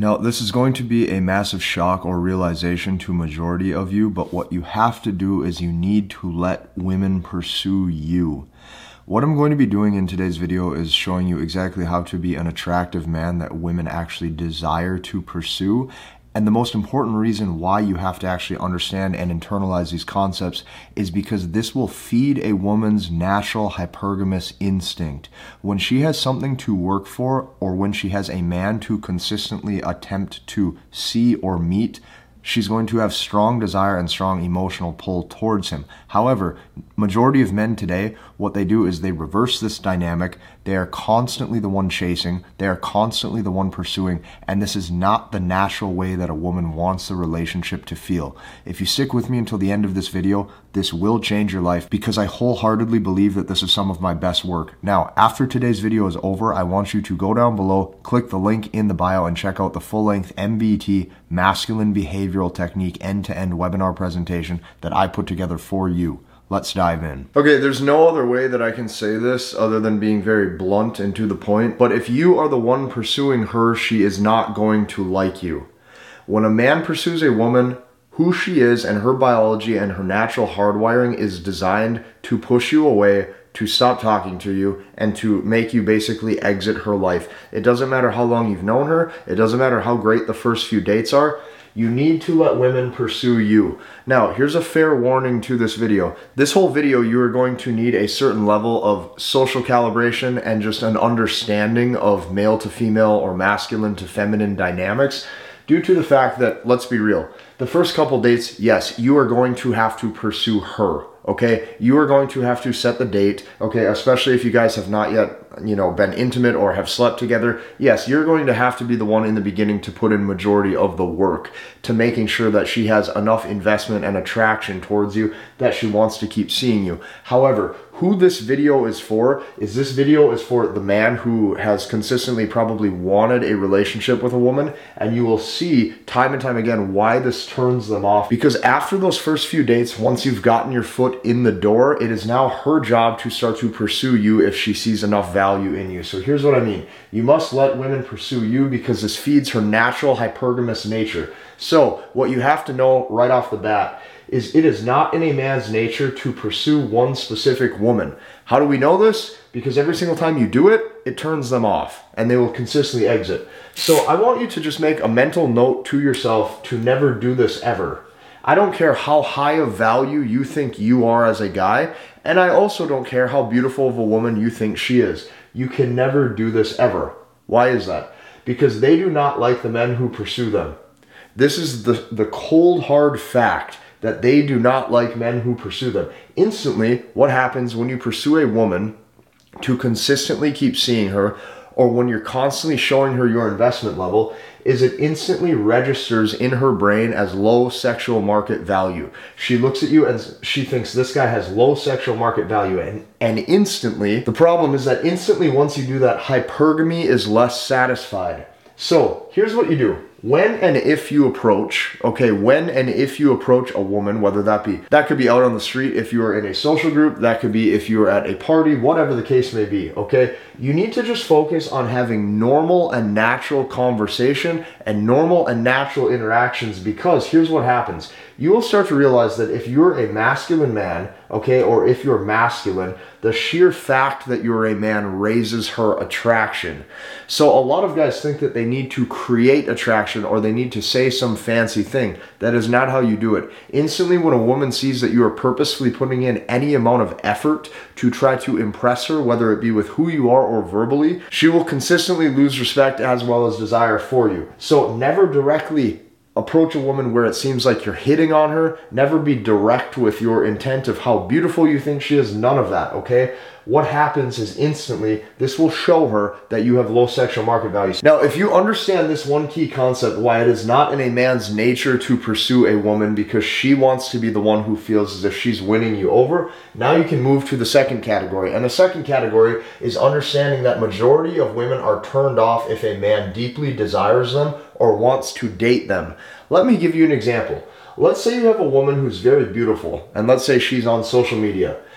Now, this is going to be a massive shock or realization to a majority of you, but what you have to do is you need to let women pursue you. What I'm going to be doing in today's video is showing you exactly how to be an attractive man that women actually desire to pursue. And the most important reason why you have to actually understand and internalize these concepts is because this will feed a woman's natural hypergamous instinct. When she has something to work for, or when she has a man to consistently attempt to see or meet, she's going to have strong desire and strong emotional pull towards him. However, majority of men today, what they do is they reverse this dynamic. They are constantly the one chasing. They are constantly the one pursuing. And this is not the natural way that a woman wants the relationship to feel. If you stick with me until the end of this video, this will change your life because I wholeheartedly believe that this is some of my best work. Now, after today's video is over, I want you to go down below, click the link in the bio, and check out the full-length MBT, Masculine Behavioral Technique, end-to-end webinar presentation that I put together for you. Let's dive in. Okay, there's no other way that I can say this other than being very blunt and to the point, but if you are the one pursuing her, she is not going to like you. When a man pursues a woman, who she is and her biology and her natural hardwiring is designed to push you away, to stop talking to you, and to make you basically exit her life. It doesn't matter how long you've known her. It doesn't matter how great the first few dates are. You need to let women pursue you. Now, here's a fair warning to this video. This whole video, you are going to need a certain level of social calibration and just an understanding of male to female or masculine to feminine dynamics, due to the fact that, let's be real, the first couple dates, yes, you are going to have to pursue her. Okay, you are going to have to set the date, okay, especially if you guys have not yet, been intimate or have slept together. Yes, you're going to have to be the one in the beginning to put in majority of the work to making sure that she has enough investment and attraction towards you that she wants to keep seeing you. However, who this video is for is this video is for the man who has consistently probably wanted a relationship with a woman, and you will see time and time again why this turns them off. Because after those first few dates, once you've gotten your foot in the door, it is now her job to start to pursue you if she sees enough value in you. So here's what I mean. You must let women pursue you because this feeds her natural hypergamous nature. So what you have to know right off the bat is it is not in a man's nature to pursue one specific woman. How do we know this? Because every single time you do it, it turns them off and they will consistently exit. So I want you to just make a mental note to yourself to never do this ever. I don't care how high of value you think you are as a guy, and I also don't care how beautiful of a woman you think she is. You can never do this ever. Why is that? Because they do not like the men who pursue them. This is the cold, hard fact that they do not like men who pursue them. Instantly, what happens when you pursue a woman to consistently keep seeing her, or when you're constantly showing her your investment level, is it instantly registers in her brain as low sexual market value. She looks at you and she thinks this guy has low sexual market value, and instantly, the problem is that instantly once you do that, hypergamy is less satisfied. So here's what you do. When and if you approach, when and if you approach a woman, whether that could be out on the street if you are in a social group, that could be if you are at a party, whatever the case may be, okay? You need to just focus on having normal and natural conversation and normal and natural interactions, because here's what happens. You will start to realize that if you're a masculine man, or if you're masculine, the sheer fact that you're a man raises her attraction. So a lot of guys think that they need to create attraction or they need to say some fancy thing. That is not how you do it. Instantly, when a woman sees that you are purposefully putting in any amount of effort to try to impress her, whether it be with who you are or verbally, she will consistently lose respect as well as desire for you. So never directly approach a woman where it seems like you're hitting on her. Never be direct with your intent of how beautiful you think she is. None of that, okay? What happens is instantly, this will show her that you have low sexual market value. Now, if you understand this one key concept, why it is not in a man's nature to pursue a woman because she wants to be the one who feels as if she's winning you over, now you can move to the second category. And the second category is understanding that majority of women are turned off if a man deeply desires them or wants to date them. Let me give you an example. Let's say you have a woman who's very beautiful, and let's say she's on social media.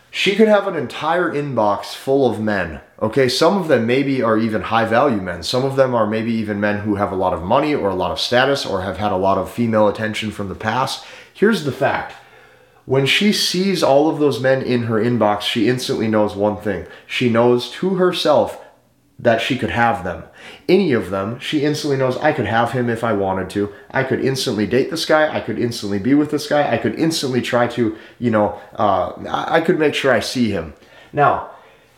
She could have an entire inbox full of men. Okay, some of them maybe are even high value men. Some of them are maybe even men who have a lot of money or a lot of status or have had a lot of female attention from the past. Here's the fact. When she sees all of those men in her inbox, she instantly knows one thing. She knows to herself that she could have them. Any of them, she instantly knows, I could have him if I wanted to. I could instantly date this guy. I could instantly be with this guy. I could instantly try to, I could make sure I see him. Now,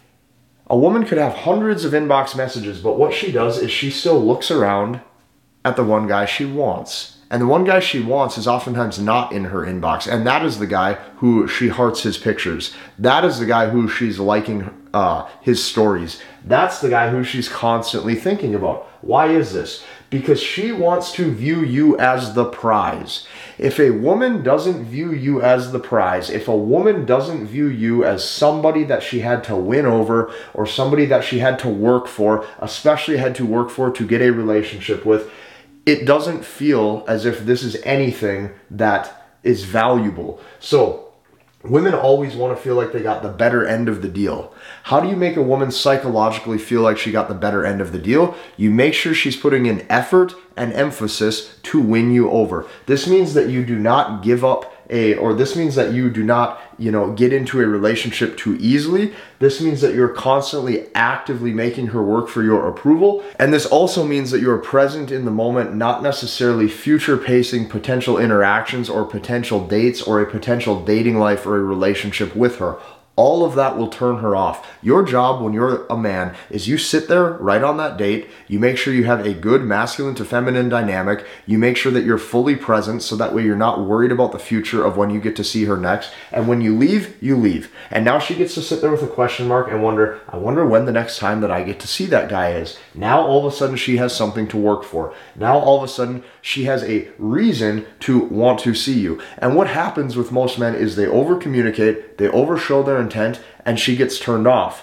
a woman could have hundreds of inbox messages, but what she does is she still looks around at the one guy she wants. And the one guy she wants is oftentimes not in her inbox. And that is the guy who she hearts his pictures. That is the guy who she's liking his stories. That's the guy who she's constantly thinking about. Why is this? Because she wants to view you as the prize. If a woman doesn't view you as the prize, if a woman doesn't view you as somebody that she had to win over or somebody that she had to work for, especially had to work for to get a relationship with, it doesn't feel as if this is anything that is valuable. So women always want to feel like they got the better end of the deal. How do you make a woman psychologically feel like she got the better end of the deal? You make sure she's putting in effort and emphasis to win you over. This means that you do not give up this means that you do not, get into a relationship too easily. This means that you're constantly actively making her work for your approval. And this also means that you're present in the moment, not necessarily future pacing potential interactions or potential dates or a potential dating life or a relationship with her. All of that will turn her off. Your job when you're a man is you sit there right on that date. You make sure you have a good masculine to feminine dynamic. You make sure that you're fully present so that way you're not worried about the future of when you get to see her next. And when you leave, you leave. And now she gets to sit there with a question mark and wonder, I wonder when the next time that I get to see that guy is. Now all of a sudden she has something to work for. Now all of a sudden she has a reason to want to see you. And what happens with most men is they over communicate, they overshow their intent, and she gets turned off.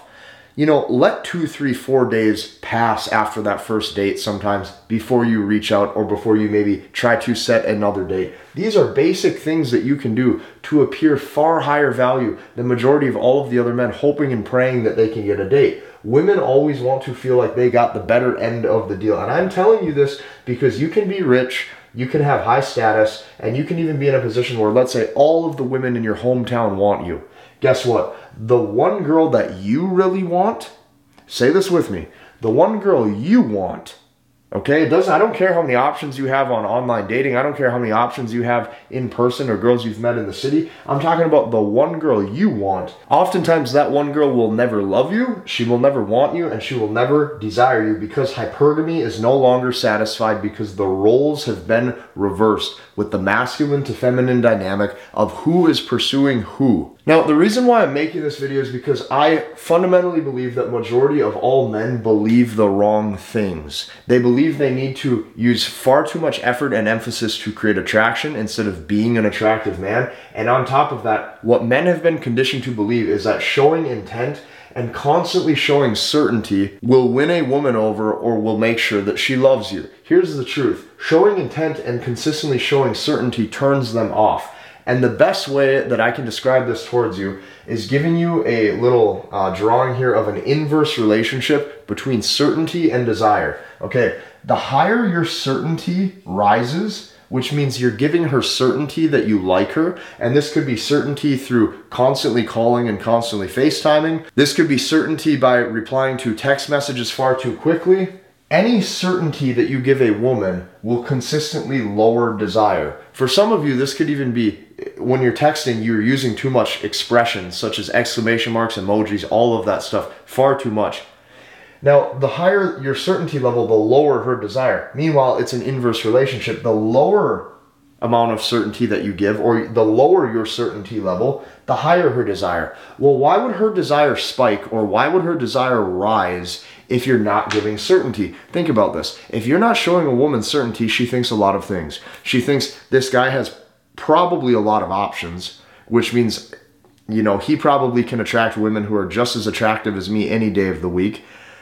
Let 2, 3, 4 days pass after that first date sometimes before you reach out or before you maybe try to set another date. These are basic things that you can do to appear far higher value than majority of all of the other men hoping and praying that they can get a date. Women always want to feel like they got the better end of the deal. And I'm telling you this because you can be rich, you can have high status, and you can even be in a position where, let's say, all of the women in your hometown want you. Guess what? The one girl that you really want, say this with me, the one girl you want, okay? I don't care how many options you have on online dating. I don't care how many options you have in person or girls you've met in the city. I'm talking about the one girl you want. Oftentimes that one girl will never love you, she will never want you, and she will never desire you because hypergamy is no longer satisfied because the roles have been reversed with the masculine to feminine dynamic of who is pursuing who. Now, the reason why I'm making this video is because I fundamentally believe that majority of all men believe the wrong things. They believe they need to use far too much effort and emphasis to create attraction instead of being an attractive man. And on top of that, what men have been conditioned to believe is that showing intent and constantly showing certainty will win a woman over or will make sure that she loves you. Here's the truth. Showing intent and consistently showing certainty turns them off. And the best way that I can describe this towards you is giving you a little drawing here of an inverse relationship between certainty and desire. Okay, the higher your certainty rises, which means you're giving her certainty that you like her, and this could be certainty through constantly calling and constantly FaceTiming. This could be certainty by replying to text messages far too quickly. Any certainty that you give a woman will consistently lower desire. For some of you, this could even be when you're texting, you're using too much expressions such as exclamation marks, emojis, all of that stuff, far too much. Now, the higher your certainty level, the lower her desire. Meanwhile, it's an inverse relationship. The lower amount of certainty that you give, or the lower your certainty level, the higher her desire. Well, why would her desire spike, or why would her desire rise if you're not giving certainty? Think about this. If you're not showing a woman certainty, she thinks a lot of things. She thinks this guy has probably a lot of options, which means, he probably can attract women who are just as attractive as me any day of the week.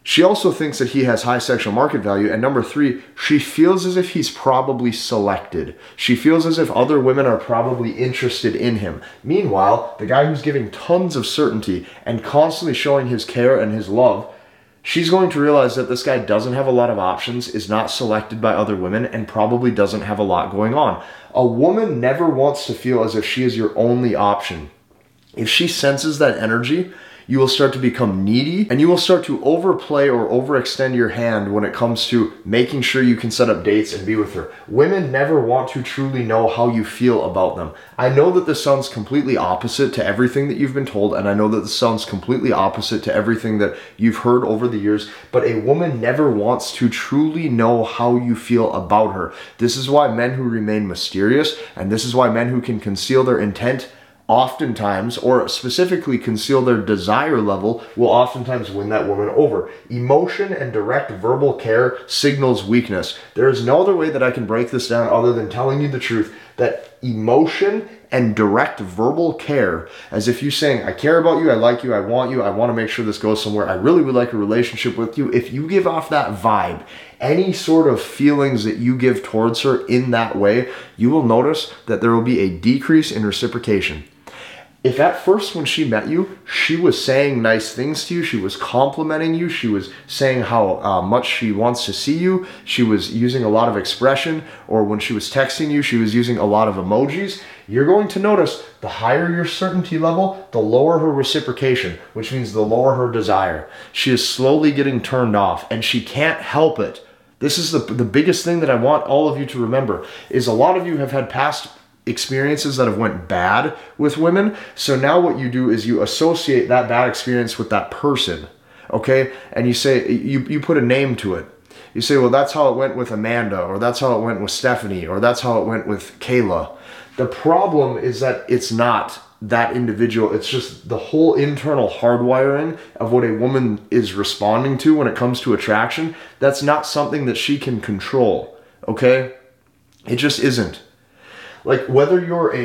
She also thinks that he has high sexual market value. And number 3, she feels as if he's probably selected. She feels as if other women are probably interested in him. Meanwhile, the guy who's giving tons of certainty and constantly showing his care and his love, she's going to realize that this guy doesn't have a lot of options, is not selected by other women, and probably doesn't have a lot going on. A woman never wants to feel as if she is your only option. If she senses that energy, you will start to become needy, and you will start to overplay or overextend your hand when it comes to making sure you can set up dates and be with her. Women never want to truly know how you feel about them. I know that this sounds completely opposite to everything that you've been told, and I know that this sounds completely opposite to everything that you've heard over the years, but a woman never wants to truly know how you feel about her. This is why men who remain mysterious, and this is why men who can conceal their intent oftentimes, or specifically conceal their desire level, will oftentimes win that woman over. Emotion and direct verbal care signals weakness. There is no other way that I can break this down other than telling you the truth, that emotion and direct verbal care, as if you're saying, I care about you, I like you, I want to make sure this goes somewhere, I really would like a relationship with you. If you give off that vibe, any sort of feelings that you give towards her in that way, you will notice that there will be a decrease in reciprocation. If at first when she met you, she was saying nice things to you, she was complimenting you, she was saying how much she wants to see you, she was using a lot of expression, or when she was texting you, she was using a lot of emojis, you're going to notice the higher your certainty level, the lower her reciprocation, which means the lower her desire. She is slowly getting turned off, and she can't help it. This is the biggest thing that I want all of you to remember, is a lot of you have had past experiences that have went bad with women. So now what you do is you associate that bad experience with that person, okay? And you say, you put a name to it. You say, well, that's how it went with Amanda, or that's how it went with Stephanie, or that's how it went with Kayla. The problem is that it's not that individual. It's just the whole internal hardwiring of what a woman is responding to when it comes to attraction. That's not something that she can control, okay? It just isn't. Like, whether you're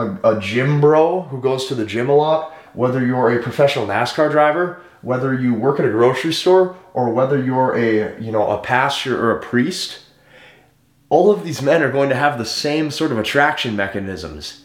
a gym bro who goes to the gym a lot, whether you're a professional NASCAR driver, whether you work at a grocery store, or whether you're a pastor or a priest, all of these men are going to have the same sort of attraction mechanisms.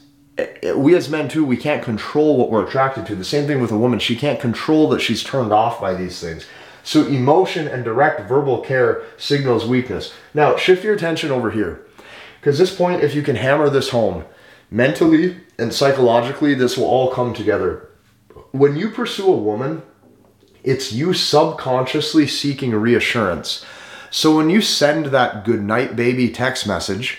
We as men too, we can't control what we're attracted to. The same thing with a woman. She can't control that she's turned off by these things. So emotion and direct verbal care signals weakness. Now, shift your attention over here. Because this point, if you can hammer this home, mentally and psychologically, this will all come together. When you pursue a woman, it's you subconsciously seeking reassurance. So when you send that good night baby text message,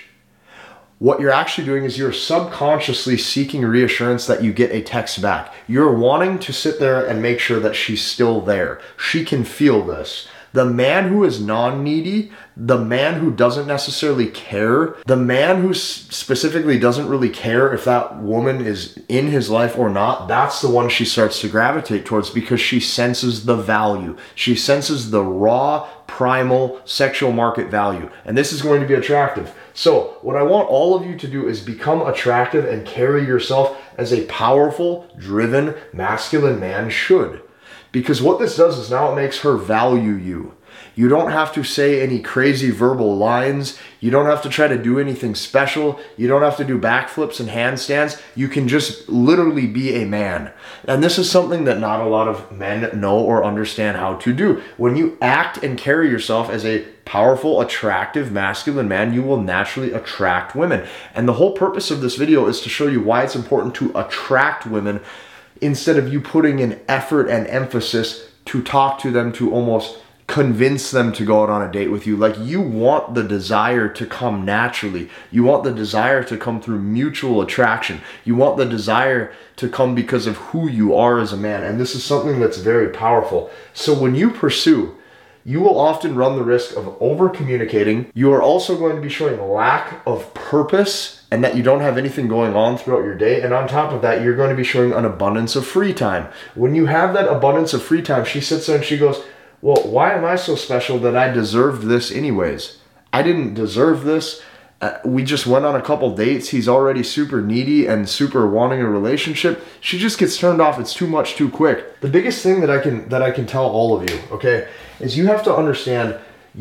what you're actually doing is you're subconsciously seeking reassurance that you get a text back. You're wanting to sit there and make sure that she's still there. She can feel this. The man who is non-needy, the man who doesn't necessarily care, the man who specifically doesn't really care if that woman is in his life or not, that's the one she starts to gravitate towards, because she senses the value. She senses the raw, primal sexual market value. And this is going to be attractive. So what I want all of you to do is become attractive and carry yourself as a powerful, driven, masculine man should. Because what this does is now it makes her value you. You don't have to say any crazy verbal lines. You don't have to try to do anything special. You don't have to do backflips and handstands. You can just literally be a man. And this is something that not a lot of men know or understand how to do. When you act and carry yourself as a powerful, attractive, masculine man, you will naturally attract women. And the whole purpose of this video is to show you why it's important to attract women, instead of you putting in effort and emphasis to talk to them, to almost convince them to go out on a date with you. Like, you want the desire to come naturally. You want the desire to come through mutual attraction. You want the desire to come because of who you are as a man. And this is something that's very powerful. So when you pursue, you will often run the risk of over-communicating. You are also going to be showing lack of purpose, and that you don't have anything going on throughout your day. And on top of that, you're going to be showing an abundance of free time. When you have that abundance of free time, she sits there and she goes, well, why am I so special that I deserved this anyways? I didn't deserve this. We just went on a couple dates. He's already super needy and super wanting a relationship. She just gets turned off. It's too much too quick. The biggest thing that I can tell all of you, okay, is you have to understand,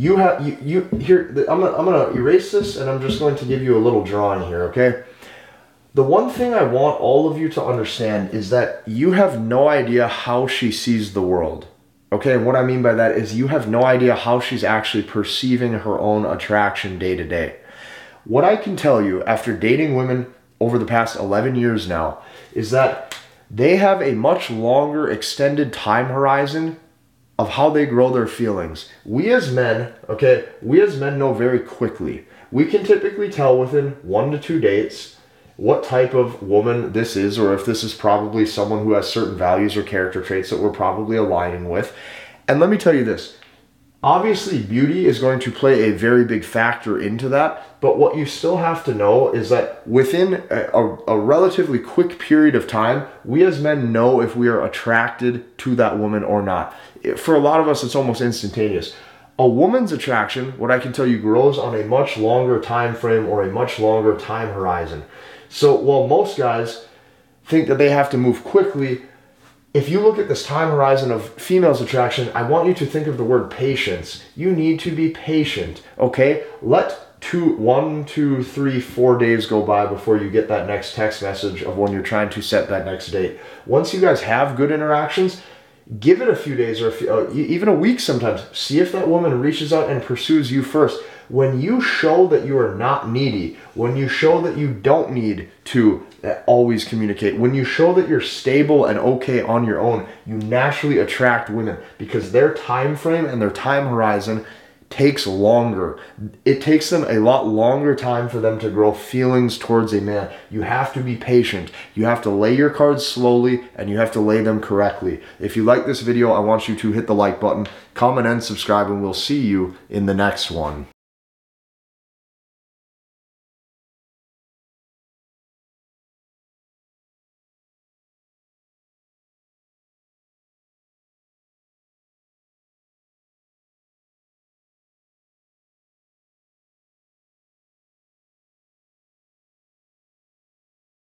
here, I'm gonna erase this and I'm just going to give you a little drawing here, okay? The one thing I want all of you to understand is that you have no idea how she sees the world. Okay, and what I mean by that is you have no idea how she's actually perceiving her own attraction day to day. What I can tell you after dating women over the past 11 years now is that they have a much longer extended time horizon of how they grow their feelings. We as men know very quickly. We can typically tell within 1 to 2 dates what type of woman this is, or if this is probably someone who has certain values or character traits that we're probably aligning with. And let me tell you this, obviously beauty is going to play a very big factor into that, but what you still have to know is that within a relatively quick period of time, we as men know if we are attracted to that woman or not. For a lot of us, it's almost instantaneous. A woman's attraction, what I can tell you, grows on a much longer time frame or a much longer time horizon. So while most guys think that they have to move quickly, if you look at this time horizon of females' attraction, I want you to think of the word patience. You need to be patient, okay? Let 1, 2, 3, 4 days go by before you get that next text message of when you're trying to set that next date. Once you guys have good interactions, give it a few days or even a week sometimes. See if that woman reaches out and pursues you first. When you show that you are not needy, when you show that you don't need to always communicate, when you show that you're stable and okay on your own, you naturally attract women because their time frame and their time horizon takes longer. It takes them a lot longer time for them to grow feelings towards a man. You have to be patient. You have to lay your cards slowly and you have to lay them correctly. If you like this video, I want you to hit the like button, comment and subscribe, and we'll see you in the next one.